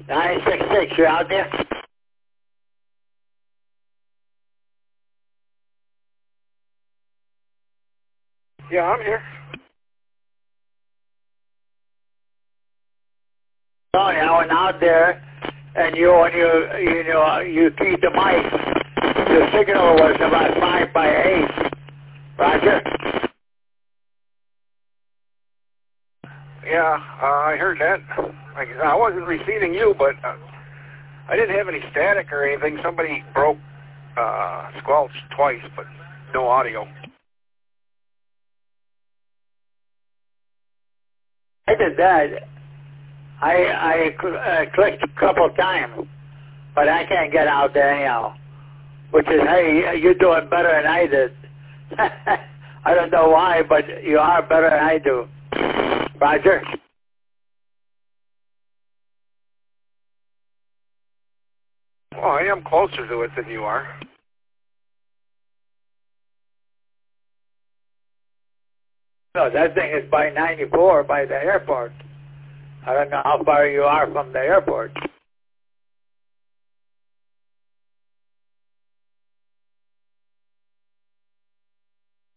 966, you out there? Yeah, I'm here. Oh, I went out there, and when you keyed the mic, the signal was about 5 by 8. Roger? Yeah, I heard that. I wasn't receiving you, but I didn't have any static or anything. Somebody broke, squelched twice, but no audio. I did that. I clicked a couple times, but I can't get out there anyhow. Which is, hey, you're doing better than I did. I don't know why, but you are better than I do. Roger? Well, I am closer to it than you are. No, that thing is by 94 by the airport. I don't know how far you are from the airport.